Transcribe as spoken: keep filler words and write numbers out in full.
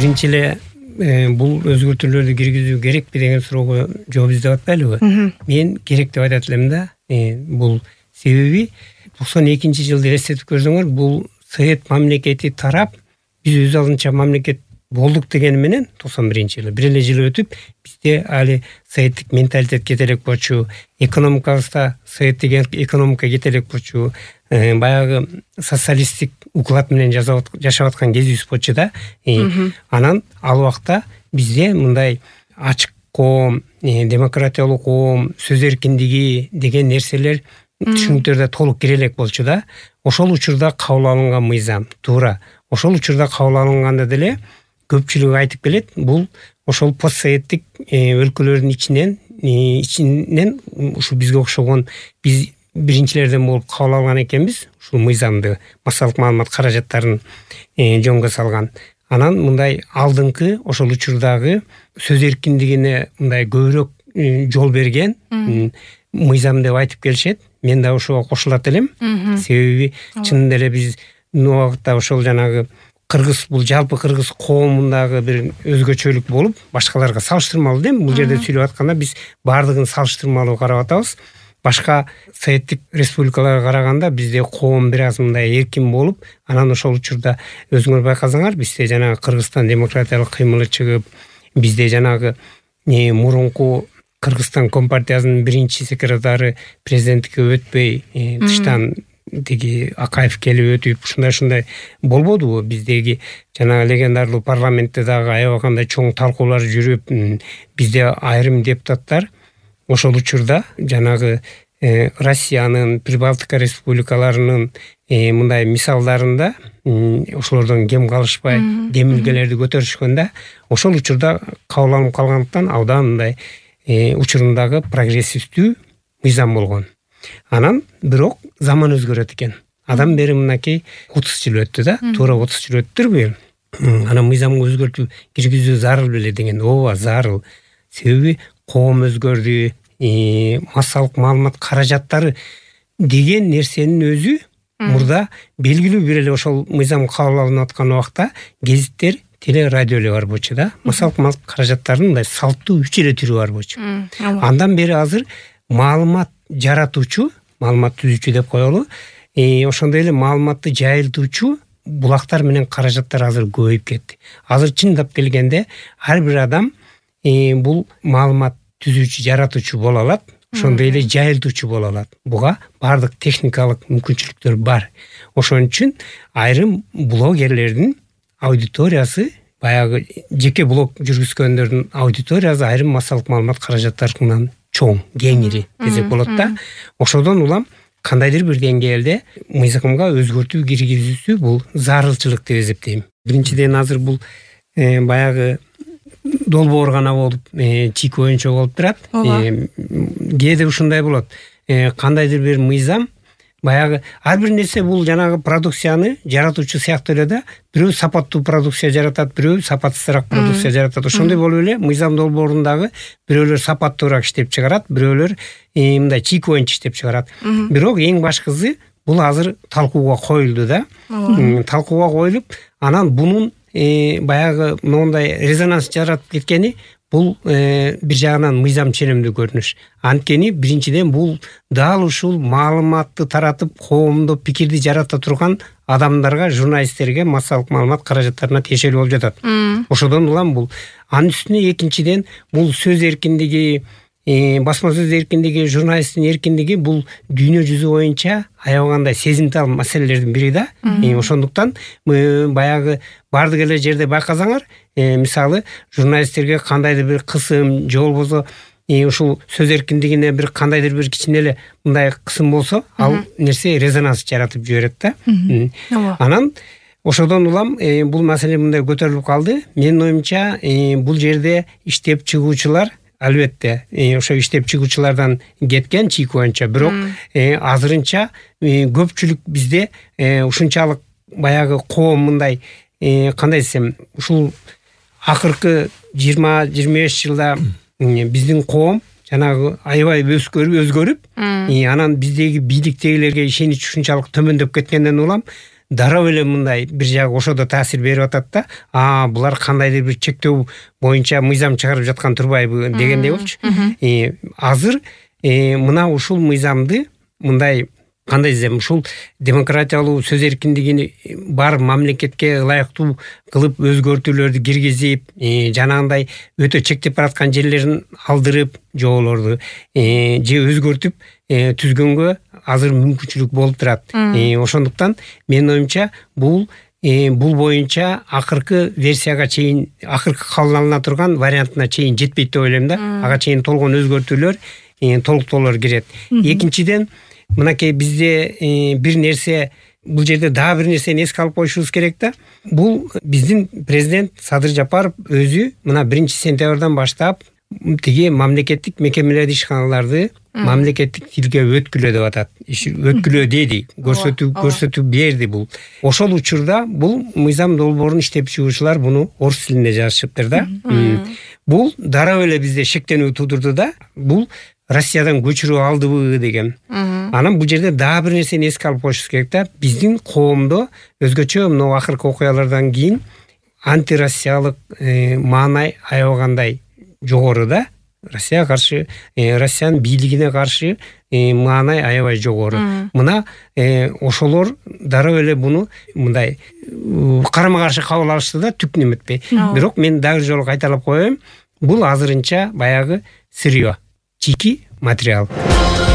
биринчи эле бул өзгөртүүлөрдү киргизүү керекпи деген суроого жооп издеп атпайлыбы? Мен керек деп айтат элем да. Бул себеби токсон экинчи жылды элестетип көрсөңөр, бул Совет мамлекети тарап, биз өз алдынча мамлекет болдук деген менен токсон биринчи жылы бир эле жыл өтүп, бизде али советтик менталитет кете элек болчу, экономикабызда советтик экономика кете элек болчу, баягы социалисттик уклад менен жашап аткан кезибиз болчу да. Анан ал убакта бизде мындай ачык коом, демократиялуу коом, сөз эркиндиги деген нерселер түшүнүктөрдө толук кире элек болчу да. Ошол учурда кабыл алынган мыйзам туура. Ошол учурда кабыл алынганда деле көпчүлүк айтып келет, бул ошол постсоветтик өлкөлөрдүн ичинен ичинен ушу бизге окшогон биз биринчилерден болуп кабыл алган экенбиз ушул мыйзамды, массалык маалымат каражаттарын жөнгө салган. Анан мындай алдыңкы ошол учурдагы сөз эркиндигине мындай көбүрөөк жол берген мыйзам деп айтып келишет. Мен да ошого кошулат элем. Себеби чынында эле биз убакытта ошол жанагы кыргыз, бул жалпы кыргыз коомундагы бир өзгөчөлүк болуп, башкаларга салыштырмалуу да. Бул жерде сүйлөп атканда биз бардыгын салыштырмалуу карап атабыз. Башка советтик республикаларга караганда бизде коом бир аз мындай эркин болуп, анан ошол учурда өзүңөр байкасаңар, бизде жанагы Кыргызстан демократиялык кыймылы чыгып, бизде жанагы мурунку Кыргызстан компартиясынын биринчи секретары президенттикке өтпөй, тыштан тиги Акаев келип өтүп, ушундай-ушундай болбодубу? Биздеги жанагы легендарлуу парламентте дагы аябагандай чоң талкуулар жүрүп, бизде айрым депутаттар ошол учурда жанагы Россиянын, Прибалтика республикаларынын мындай мисалдарында ошолордон кем калышпай демилгелерди көтөрүшкөндө, ошол учурда кабыл алынып калгандыктан абдан мындай учурундагы прогрессивдүү мыйзам болгон. Анан бирок заман өзгөрөт экен. Адам бери мынакей отуз жыл өттү да, туура отуз жыл өттүрбү? Анан мыйзамга өзгөртүү киргизүү зарыл беле деген. Ооба, зарыл. Себеби коом өзгөрдү, массалык маалымат каражаттары деген нерсенин өзү мурда белгилүү бир эле ошол мыйзам кабыл алынып аткан убакта гезиттер, теле радио эле бар болчу да. Массалык маалымат каражаттарынын мындай салттуу үч эле түрү бар болчу. Андан бери азыр маалымат жаратуучу, маалымат түзүүчү деп коелу, ошондой эле маалыматты жайылтуучу булактар менен каражаттар азыр көбөйүп кетти. Азыр чындап келгенде ар бир адам бул маалымат түзүүчү, жаратуучу боло алат, ошондой эле жайылтуучу боло алат. Буга бардык техникалык мүмкүнчүлүктөр бар. Ошон үчүн айрым блогерлердин аудиториясы, баягы жеке блог жүргүзгөндөрдүн аудиториясы айрым массалык маалымат каражаттарынан чоң, кеңири десек болот да. Ошодон улам кандайдыр бир деңгээлде мыйзамга өзгөртүү киргизүүсү бул зарылчылык деп эсептейм. Биринчиден азыр бул баягы долбоор гана болуп, чийки оюнчук болуп турат. Кээде ушундай болот. Кандайдыр бир мыйзам, баягы ар бир нерсе бул жанагы продукцияны жаратуучу сыяктуу эле да, бирөө сапаттуу продукция жаратат, бирөө сапатсызыраак продукция жаратат. Ошондой болуп эле мыйзам долбоорундагы бирөөлөр сапаттуураак иштеп чыгарат, бирөөлөр мындай чийки боюнча иштеп чыгарат. Бирок эң башкысы бул азыр талкууга коюлду да. Талкууга коюлуп, анан бунун баягы мондай резонанс жаратып кеткени бул бир жагынан мыйзам ченемдүү көрүнүш. Анткени биринчиден бул дал ушул маалыматты таратып, коомдо пикирди жарата турган адамдарга, журналисттерге, массалык маалымат каражаттарына тиешелүү болуп жатат. Ошодон улам бул. Анын үстүнө экинчиден бул сөз эркиндиги, басма сөз эркиндиги, журналисттин эркиндиги бул дүйнө жүзү боюнча аябагандай сезимтал маселелердин бири да. Ошондуктан баягы бардык эле жерде байкасаңар, мисалы журналисттерге кандайдыр бир кысым же болбосо ушул сөз эркиндигине бир кандайдыр бир кичине эле мындай кысым болсо, ал нерсе резонанс жаратып жиберет да. Анан ошодон улам бул маселе мындай көтөрүлүп калды. Менин оюмча бул жерде иштеп чыгуучулар албетте ошо иштеп чыгуучулардан кеткен чийки боюнча, бирок азырынча көпчүлүк бизде ушунчалык баягы коом мындай кандай десем, ушул акыркы жыйырма жыйырма беш жылда биздин коом жанагы аябай өзгөрүп, анан биздеги бийликтегилерге ишенич ушунчалык төмөндөп кеткенден улам дароо эле мындай бир жагы ошодо таасир берип атат да, а булар кандайдыр бир чектөө боюнча мыйзам чыгарып жаткан турбайбы дегендей болчу. Азыр мына ушул мыйзамды мындай кандай десем, ушул демократиялуу сөз эркиндигини бар мамлекетке ылайыктуу кылып өзгөртүүлөрдү киргизип, жанагындай өтө чектеп бараткан жерлерин алдырып, жоолорду же өзгөртүп түзгөнгө азыр мүмкүнчүлүк болуп турат. Ошондуктан менин оюмча бул бул боюнча акыркы версияга чейин, акыркы кабыл алына турган вариантына чейин жетпейт деп ойлойм да. Ага чейин толгон өзгөртүүлөр, толуктоолор кирет. Экинчиден, мынакей бизде бир нерсе, бул жерде дагы бир нерсени эске алып коюшубуз керек да. Бул биздин президент Садыр Жапаров өзү мына биринчи сентябрдан баштап тиги мамлекеттик мекемелерди, ишканаларды мамлекеттик тилге өткүлө деп атат. Өткүлө деди, көрсөтүү көрсөтүү берди бул. Ошол учурда бул мыйзам долбоорун иштеп чыгуучулар буну орус тилинде жазышыптыр да. Бул дароо эле бизде шектенүү тудурду да. Бул Россиядан көчүрүп алдыбы деген. Анан бул жерде дагы бир нерсени эске алып коюшубуз керек да. Биздин коомдо өзгөчө мына акыркы окуялардан кийин антироссиялык маанай аябагандай жогору да. Россияга каршы, Россиянын бийлигине каршы маанай аябай жогору. Мына ошолор дароо эле буну мындай карама каршы кабыл алышты да, түк неметпей. Бирок мен дагы жолу кайталап коеюн, бул азырынча баягы сырьё, чийки материал.